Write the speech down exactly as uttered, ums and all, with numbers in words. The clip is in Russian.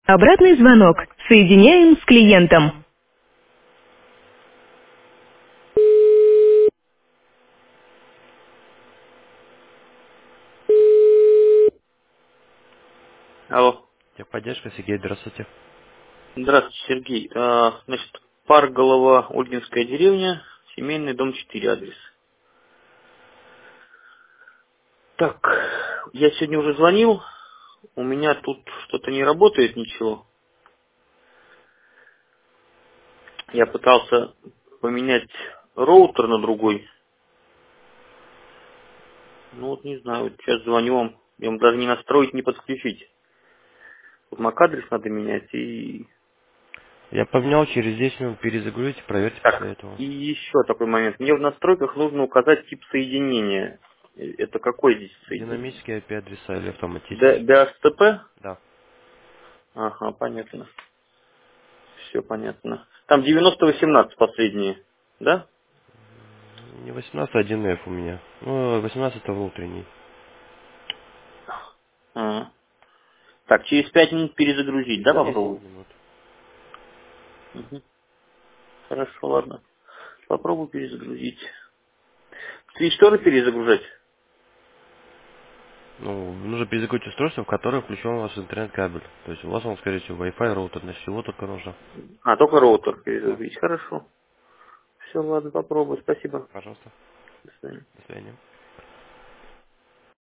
Обратный звонок. Соединяем с клиентом. Алло. Техподдержка, Сергей, здравствуйте. Здравствуйте, Сергей. А, Значит, Парголова, Ольгинская деревня, семейный дом четыре адрес. Так, я сегодня уже звонил, у меня тут что-то не работает ничего. Я пытался поменять роутер на другой. Ну вот не знаю, вот сейчас звоню вам, я вам даже не настроить, не подключить. Вот мак-адрес надо менять и... Я поменял, через десять минут перезагрузите, проверьте после Так, этого. и еще такой момент. Мне в настройках нужно указать тип соединения. Э, Это какой здесь соединение? Динамические ай пи-адреса или Д- автоматические? ДHCP? Да. Ага, понятно. Все понятно. Там девяносто восемнадцать последние, да? Не восемнадцать, а один эф у меня. Ну, восемнадцать это внутренний. Ага. Так, через пять минут перезагрузить, да, десять попробую? минут. Мгм. Хорошо, ладно. Попробую перезагрузить. И что же перезагружать? Ну, нужно перезагрузить устройство, в которое включен ваш интернет-кабель. То есть у вас он, скорее всего, Wi-Fi роутер, значит, его только нужно. А, только роутер Да. перезагрузить. Хорошо. Все, ладно, попробую. Спасибо. Пожалуйста. До свидания. До свидания.